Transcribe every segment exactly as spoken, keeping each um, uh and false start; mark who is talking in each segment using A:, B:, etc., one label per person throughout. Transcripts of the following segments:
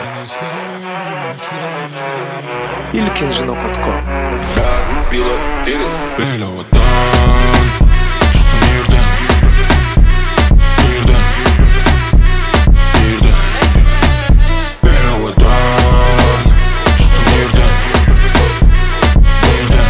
A: İlkin Jino nokta com
B: Böyle havadan çıktım yerden, yerden, yerden. Böyle havadan çıktım yerden, yerden,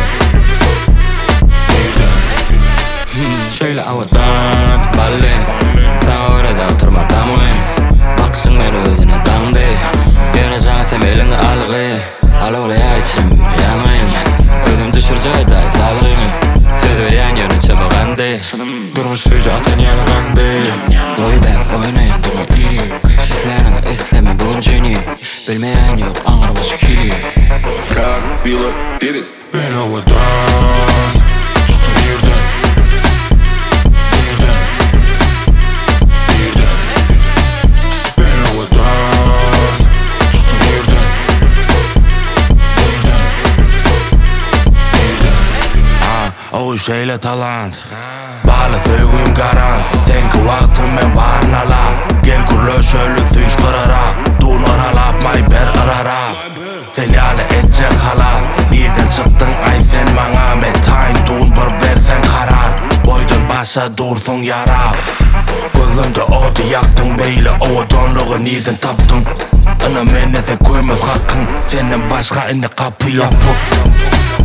B: yerden.
C: Şöyle havadan ballen sen orada oturmakta mı? Baksın ben özüne dandı. Yöneceğin sen elini algı. Al oraya içim yanayım. Özüm düşürce day salgını. Söz veren yönü çabağandı.
B: Durmuş sözü atan yanıgandı.
C: Oy ben oynayın durup biri. Hislerini esleme buncini. Bilmeyen yok anırmış kili.
B: Ben havadan çıktım yerden, yerden, yerden. Ben havadan çıktım yerden, yerden, yerden.
D: O şeyle talant Bağlı sevgim karan Senki vaktim men barın ala Gel kurlu şöyle süş kırara Dun aralap may ber arara Sen yali etçe halas Birden çıktın ay sen bana Me tayin dun bir bersen karar Boydun başa dursun yara Gözümde odu yaktın beyle o donluğu nereden taptın Ana menne sen koymaz hakkın Senden başka inni kapı yapıp